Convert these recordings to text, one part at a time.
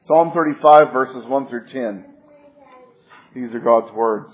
Psalm 35, verses 1 through 10. These are God's words.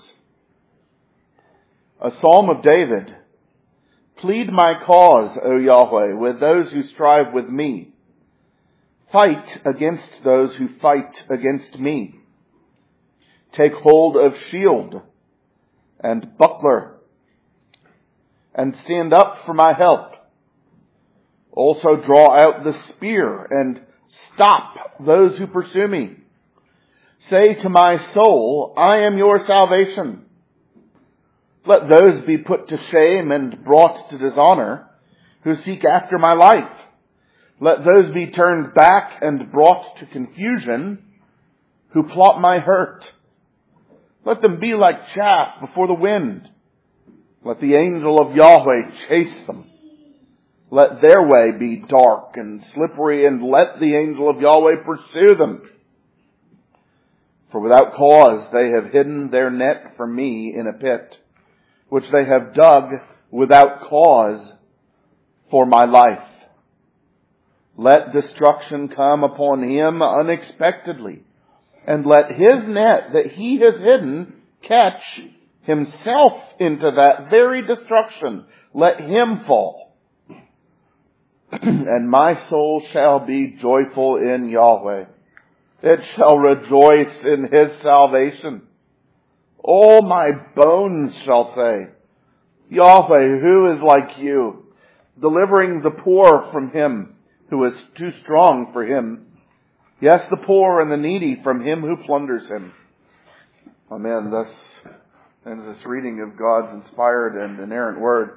A psalm of David. Plead my cause, O Yahweh, with those who strive with me. Fight against those who fight against me. Take hold of shield and buckler, and stand up for my help. Also draw out the spear and stop those who pursue me. Say to my soul, I am your salvation. Let those be put to shame and brought to dishonor who seek after my life. Let those be turned back and brought to confusion who plot my hurt. Let them be like chaff before the wind. Let the angel of Yahweh chase them. Let their way be dark and slippery, and let the angel of Yahweh pursue them. For without cause they have hidden their net for me in a pit, which they have dug without cause for my life. Let destruction come upon him unexpectedly, and let his net that he has hidden catch himself into that very destruction. Let him fall. And my soul shall be joyful in Yahweh. It shall rejoice in his salvation. All my bones shall say, Yahweh, who is like you, delivering the poor from him who is too strong for him. Yes, the poor and the needy from him who plunders him. Amen. Thus ends this reading of God's inspired and inerrant word.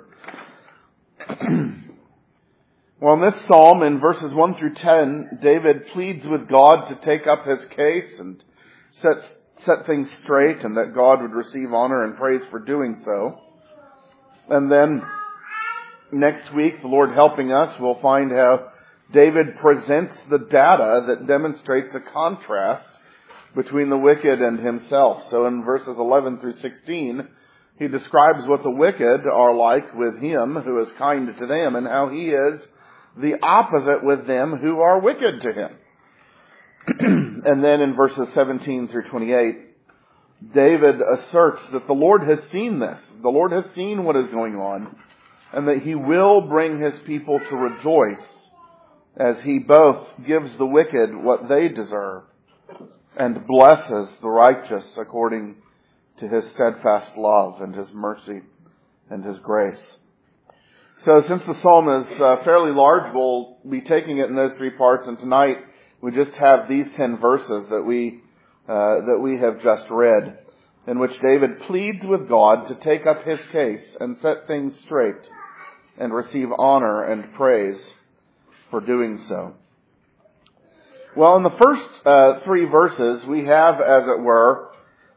Well, in this psalm, in verses 1 through 10, David pleads with God to take up his case and set things straight, and that God would receive honor and praise for doing so. And then next week, the Lord helping us, we'll find how David presents the data that demonstrates a contrast between the wicked and himself. So in verses 11 through 16, he describes what the wicked are like with him who is kind to them, and how he is the opposite with them who are wicked to him. And then in verses 17 through 28, David asserts that the Lord has seen this. The Lord has seen what is going on, and that he will bring his people to rejoice as he both gives the wicked what they deserve and blesses the righteous according to his steadfast love and his mercy and his grace. So since the psalm is fairly large, we'll be taking it in those three parts, and tonight we just have these 10 verses that we have just read, in which David pleads with God to take up his case and set things straight and receive honor and praise for doing so. Well, in the first 3 verses, we have, as it were,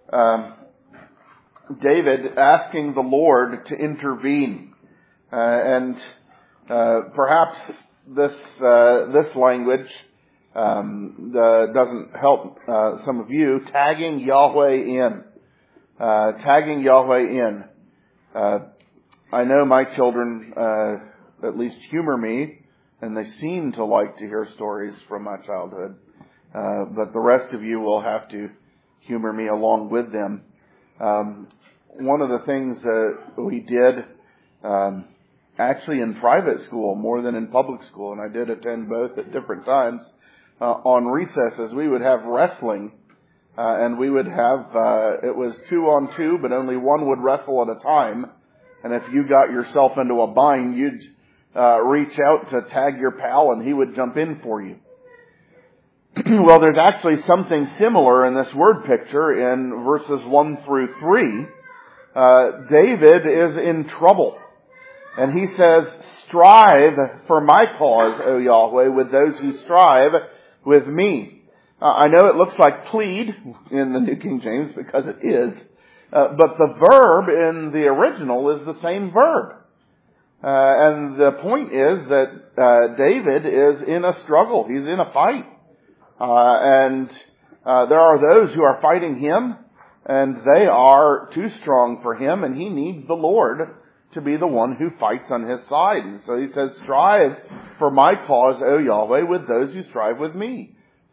David asking the Lord to intervene. And perhaps this language doesn't help some of you. Tagging Yahweh in. Tagging Yahweh in. I know my children at least humor me, and they seem to like to hear stories from my childhood. But the rest of you will have to humor me along with them. One of the things that we did actually in private school more than in public school, and I did attend both at different times, on recesses we would have wrestling, and we would have, it was 2 on 2, but only one would wrestle at a time, and if you got yourself into a bind, you'd reach out to tag your pal and he would jump in for you. Well, there's actually something similar in this word picture in verses 1 through 3. David is in trouble. And he says, strive for my cause, O Yahweh, with those who strive with me. I know it looks like plead in the New King James because it is. But the verb in the original is the same verb. And the point is that David is in a struggle. He's in a fight. And there are those who are fighting him, and they are too strong for him, and he needs the Lord to be the one who fights on his side. And so he says, strive for my cause, O Yahweh, with those who strive with me.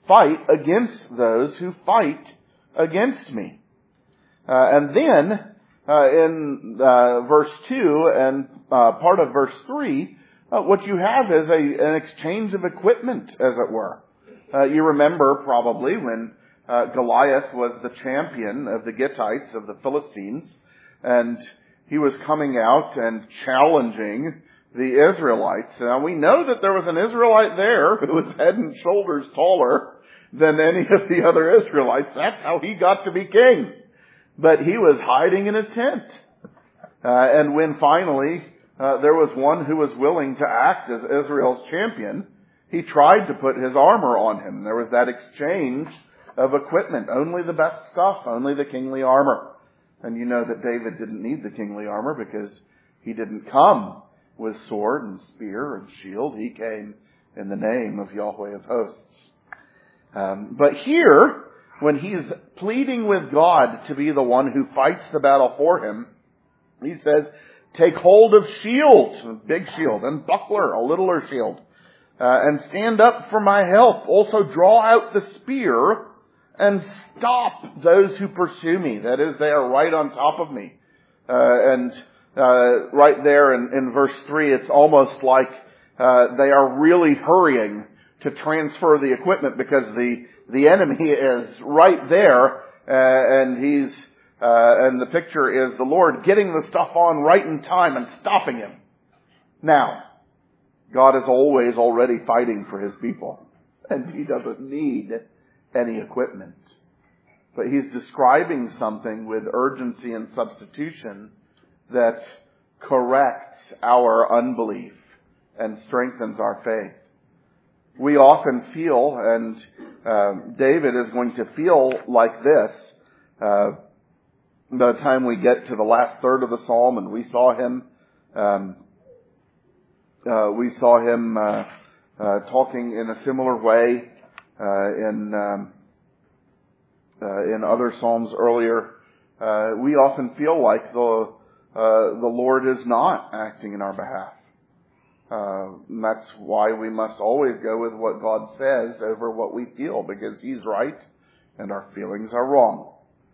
fight against those who fight against me. And then, in verse 2 and part of verse 3, what you have is an exchange of equipment, as it were. You remember probably when Goliath was the champion of the Gittites, of the Philistines, and he was coming out and challenging the Israelites. Now we know that there was an Israelite there who was head and shoulders taller than any of the other Israelites. That's how he got to be king. But he was hiding in a tent. And when finally there was one who was willing to act as Israel's champion, he tried to put his armor on him. There was that exchange of equipment. Only the best stuff, only the kingly armor. And you know that David didn't need the kingly armor because he didn't come with sword and spear and shield. He came in the name of Yahweh of hosts. But here, when he's pleading with God to be the one who fights the battle for him, he says, take hold of shield, big shield, and buckler, a littler shield, and stand up for my help. Also draw out the spear and stop those who pursue me. That is, they are right on top of me. And right there in verse 3, it's almost like they are really hurrying to transfer the equipment because the enemy is right there, and the picture is the Lord getting the stuff on right in time and stopping him. Now, God is always already fighting for his people, and he doesn't need any equipment. But he's describing something with urgency and substitution that corrects our unbelief and strengthens our faith. We often feel, and David is going to feel like this, by the time we get to the last third of the psalm, and we saw him talking in a similar way in other psalms earlier. We often feel like the Lord is not acting in our behalf. And that's why we must always go with what God says over what we feel, because he's right and our feelings are wrong.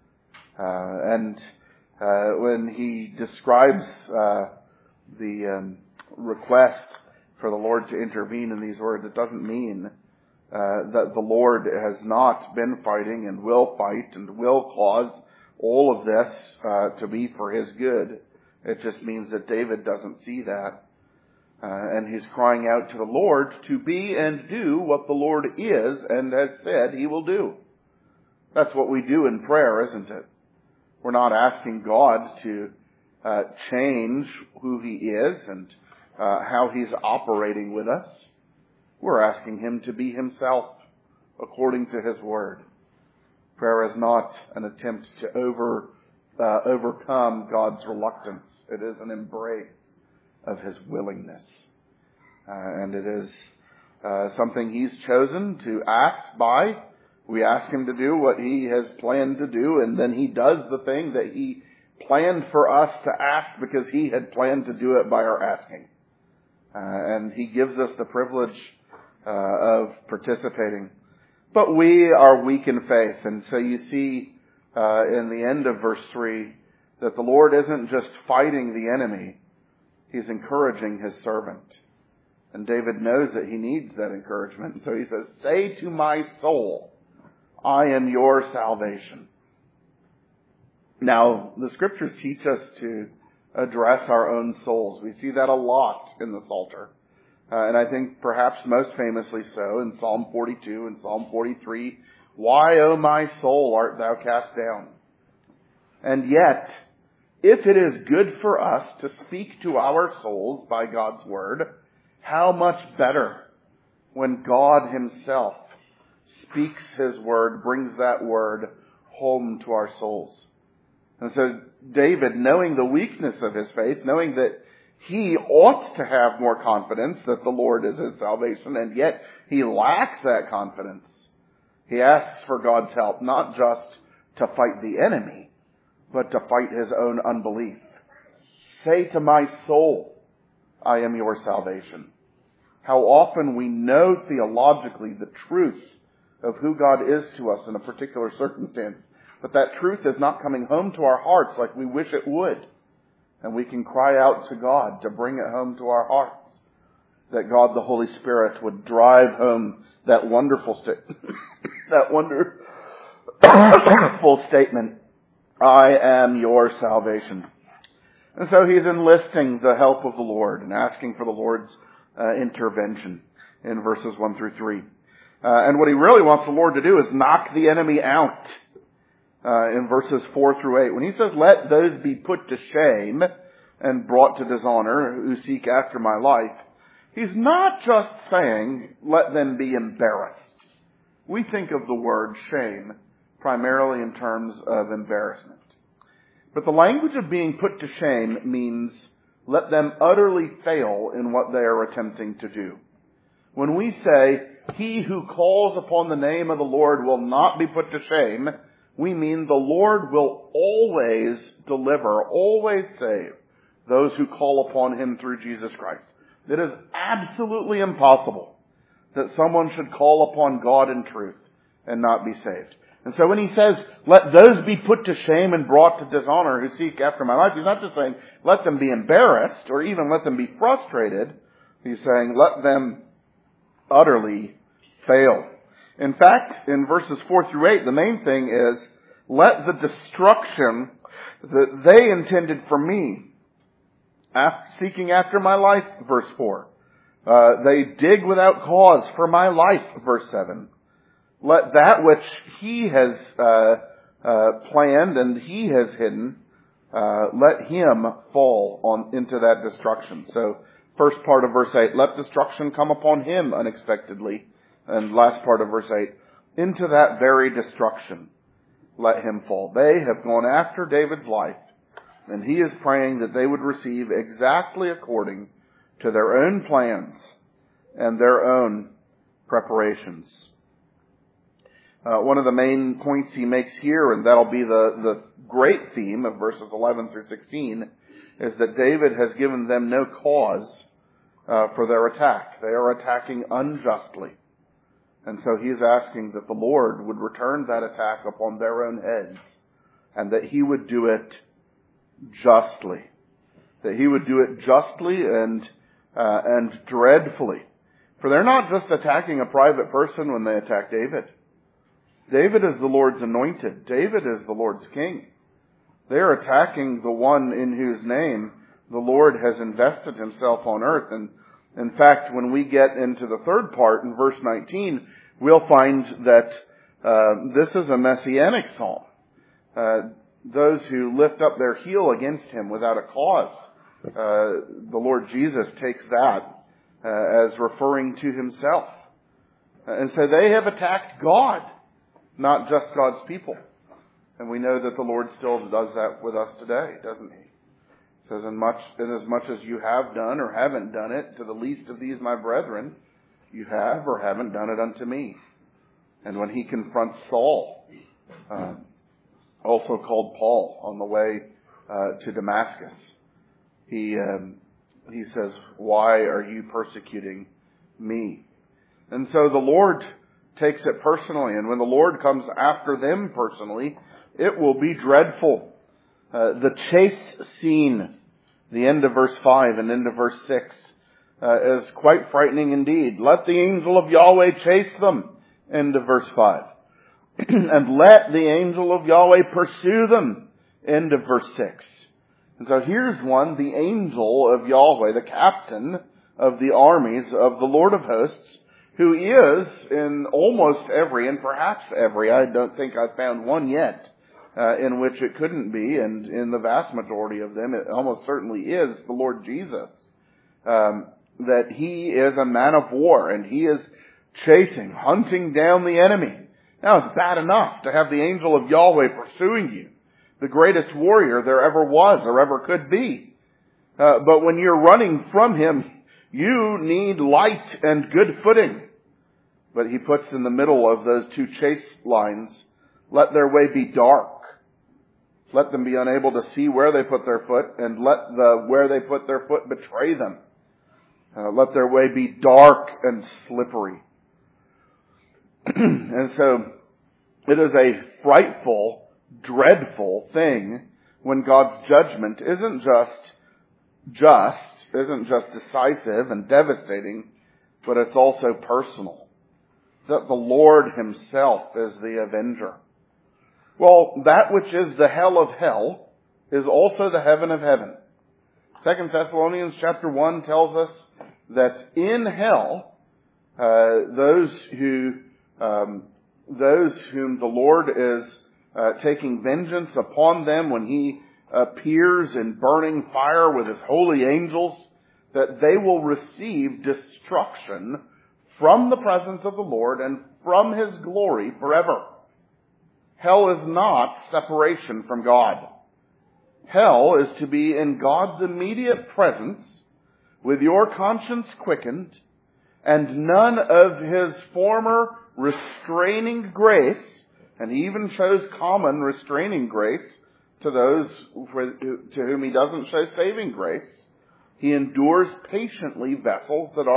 When he describes the request for the Lord to intervene in these words, it doesn't mean that the Lord has not been fighting and will fight and will cause all of this to be for his good. It just means that David doesn't see that. And he's crying out to the Lord to be and do what the Lord is and has said he will do. That's what we do in prayer, isn't it? We're not asking God to change who he is and how he's operating with us. We're asking him to be himself according to his word. Prayer is not an attempt to overcome God's reluctance. It is an embrace of his willingness. And it is something he's chosen to act by. We ask him to do what he has planned to do, and then he does the thing that he planned for us to ask because he had planned to do it by our asking. And he gives us the privilege of participating. But we are weak in faith, and so you see in the end of verse 3 that the Lord isn't just fighting the enemy, he's encouraging his servant. And David knows that he needs that encouragement. And so he says, say to my soul, I am your salvation. Now, the scriptures teach us to address our own souls. We see that a lot in the Psalter. And I think perhaps most famously so in Psalm 42 and Psalm 43. Why, O my soul, art thou cast down? And yet, if it is good for us to speak to our souls by God's word, how much better when God himself speaks his word, brings that word home to our souls. And so David, knowing the weakness of his faith, knowing that he ought to have more confidence that the Lord is his salvation, and yet he lacks that confidence, he asks for God's help, not just to fight the enemy, but to fight his own unbelief. Say to my soul, I am your salvation. How often we know theologically the truth of who God is to us in a particular circumstance. But that truth is not coming home to our hearts like we wish it would. And we can cry out to God to bring it home to our hearts. That God, the Holy Spirit, would drive home that wonderful statement, I am your salvation. And so he's enlisting the help of the Lord and asking for the Lord's intervention in verses 1 through 3. And what he really wants the Lord to do is knock the enemy out in verses 4 through 8. When he says, let those be put to shame and brought to dishonor who seek after my life, he's not just saying, let them be embarrassed. We think of the word shame primarily in terms of embarrassment. But the language of being put to shame means let them utterly fail in what they are attempting to do. When we say, he who calls upon the name of the Lord will not be put to shame, we mean the Lord will always deliver, always save those who call upon him through Jesus Christ. It is absolutely impossible that someone should call upon God in truth and not be saved. And so when he says, let those be put to shame and brought to dishonor who seek after my life, he's not just saying, let them be embarrassed or even let them be frustrated. He's saying, let them utterly fail. In fact, in verses 4 through 8, the main thing is, let the destruction that they intended for me, seeking after my life, verse 4. They dig without cause for my life, verse 7. Let that which he has planned and he has hidden, let him fall into that destruction. So, first part of verse 8, let destruction come upon him unexpectedly. And last part of verse 8, into that very destruction, let him fall. They have gone after David's life, and he is praying that they would receive exactly according to their own plans and their own preparations. One of the main points he makes here, and that'll be the great theme of verses 11 through 16, is that David has given them no cause for their attack. They are attacking unjustly. And so he is asking that the Lord would return that attack upon their own heads, and that he would do it justly. That he would do it justly and dreadfully. For they're not just attacking a private person when they attack David. David is the Lord's anointed. David is the Lord's king. They are attacking the one in whose name the Lord has invested himself on earth. And in fact, when we get into the third part in verse 19, we'll find that this is a messianic psalm. Those who lift up their heel against him without a cause, the Lord Jesus takes that as referring to himself. And so they have attacked God, not just God's people. And we know that the Lord still does that with us today, doesn't he? It says, inasmuch as you have done or haven't done it to the least of these my brethren, you have or haven't done it unto me. And when he confronts Saul, also called Paul, on the way to Damascus, he says, why are you persecuting me? And so the Lord takes it personally, and when the Lord comes after them personally, it will be dreadful. The chase scene, the end of verse 5 and into verse 6, is quite frightening indeed. Let the angel of Yahweh chase them, end of verse 5. And let the angel of Yahweh pursue them, end of verse 6. And so here's one, the angel of Yahweh, the captain of the armies of the Lord of hosts, who is in almost every, and perhaps every, I don't think I've found one yet, in which it couldn't be, and in the vast majority of them, it almost certainly is the Lord Jesus, that he is a man of war, and he is chasing, hunting down the enemy. Now, it's bad enough to have the angel of Yahweh pursuing you, the greatest warrior there ever was or ever could be. But when you're running from him, you need light and good footing. But he puts in the middle of those two chase lines, let their way be dark. Let them be unable to see where they put their foot, and let where they put their foot betray them. Let their way be dark and slippery. And so it is a frightful, dreadful thing when God's judgment isn't just decisive and devastating, but it's also personal. That the Lord himself is the avenger. Well, that which is the hell of hell is also the heaven of heaven. 2 Thessalonians chapter 1 tells us that in hell, those whom the Lord is taking vengeance upon them when he appears in burning fire with his holy angels, that they will receive destruction from the presence of the Lord and from his glory forever. Hell is not separation from God. Hell is to be in God's immediate presence with your conscience quickened and none of his former restraining grace, and he even shows common restraining grace to those to whom he doesn't show saving grace. He endures patiently vessels that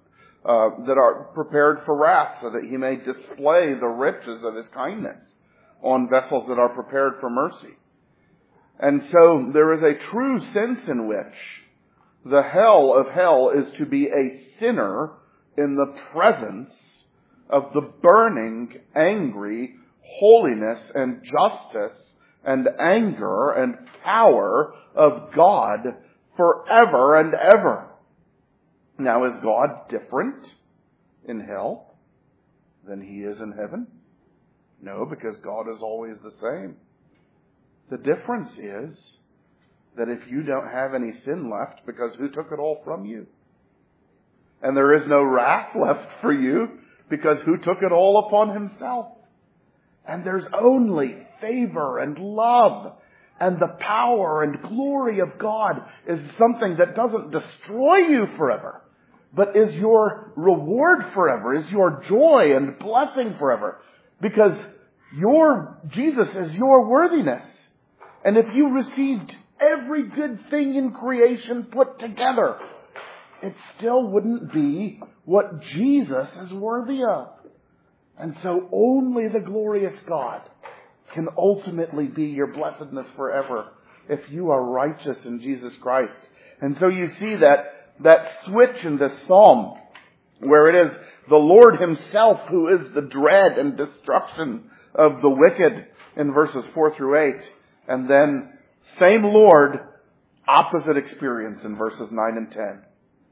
are prepared for wrath, so that he may display the riches of his kindness on vessels that are prepared for mercy. And so there is a true sense in which the hell of hell is to be a sinner in the presence of the burning, angry holiness and justice and anger and power of God forever and ever. Now, is God different in hell than he is in heaven? No, because God is always the same. The difference is that if you don't have any sin left, because who took it all from you? And there is no wrath left for you, because who took it all upon himself? And there's only favor and love, and the power and glory of God is something that doesn't destroy you forever, but is your reward forever, is your joy and blessing forever, because Jesus is your worthiness. And if you received every good thing in creation put together, it still wouldn't be what Jesus is worthy of. And so only the glorious God can ultimately be your blessedness forever if you are righteous in Jesus Christ. And so you see that switch in this psalm where it is the Lord himself who is the dread and destruction of the wicked in verses 4 through 8. And then same Lord, opposite experience in verses 9 and 10.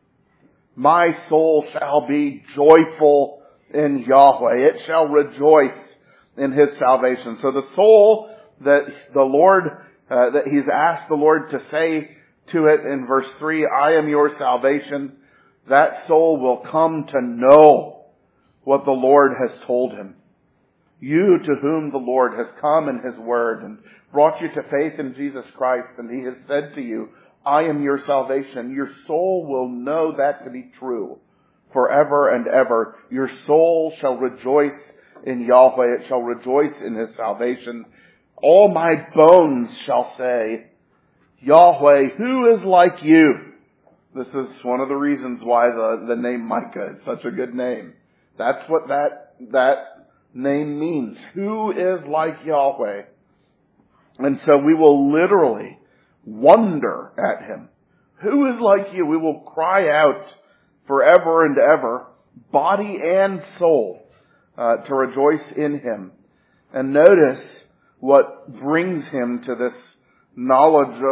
My soul shall be joyful in Yahweh. It shall rejoice in his salvation. So the soul that the Lord, that he's asked the Lord to say to it in verse 3, I am your salvation. That soul will come to know what the Lord has told him. You to whom the Lord has come in his word and brought you to faith in Jesus Christ, and he has said to you, I am your salvation. Your soul will know that to be true forever and ever. Your soul shall rejoice in Yahweh. It shall rejoice in his salvation. All my bones shall say, Yahweh, who is like you? This is one of the reasons why the name Micah is such a good name. That's what that name means. Who is like Yahweh? And so we will literally wonder at him. Who is like you? We will cry out forever and ever, body and soul, to rejoice in him. And notice what brings him to this knowledge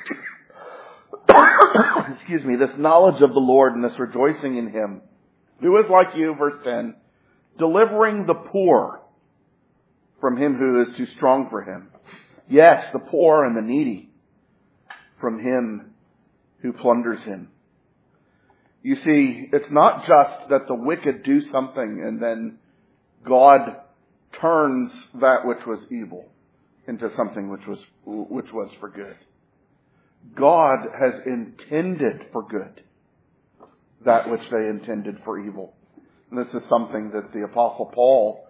of, this knowledge of the Lord and this rejoicing in him. Who is like you, verse 10, delivering the poor from him who is too strong for him. Yes, the poor and the needy from him who plunders him. You see, it's not just that the wicked do something and then God turns that which was evil into something which was for good. God has intended for good that which they intended for evil. And this is something that the Apostle Paul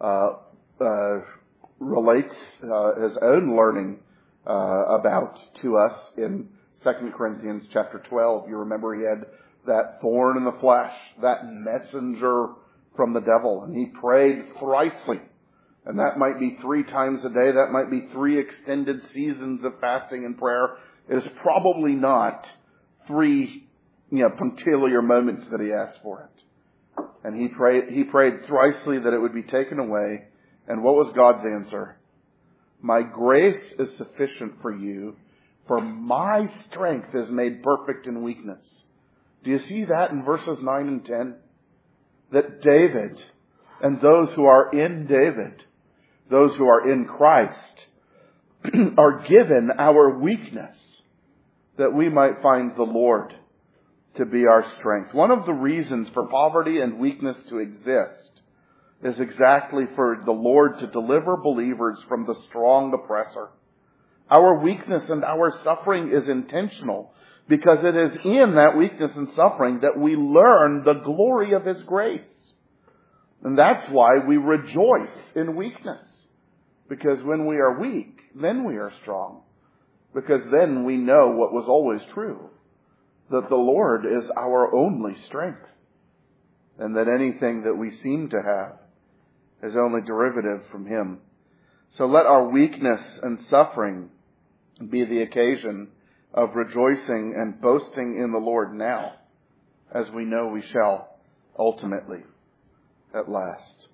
relates his own learning about to us in 2 Corinthians chapter 12. You remember he had that thorn in the flesh, that messenger from the devil. And he prayed thricely. And that might be 3 times a day. That might be 3 extended seasons of fasting and prayer. It is probably not 3, punctiliar moments that he asked for it. And he prayed thricely that it would be taken away. And what was God's answer? My grace is sufficient for you, for my strength is made perfect in weakness. Do you see that in verses 9 and 10? That David and those who are in David, those who are in Christ, are given our weakness that we might find the Lord to be our strength. One of the reasons for poverty and weakness to exist is exactly for the Lord to deliver believers from the strong oppressor. Our weakness and our suffering is intentional because it is in that weakness and suffering that we learn the glory of His grace. And that's why we rejoice in weakness. Because when we are weak, then we are strong. Because then we know what was always true, that the Lord is our only strength, and that anything that we seem to have is only derivative from Him. So let our weakness and suffering be the occasion of rejoicing and boasting in the Lord now, as we know we shall ultimately at last.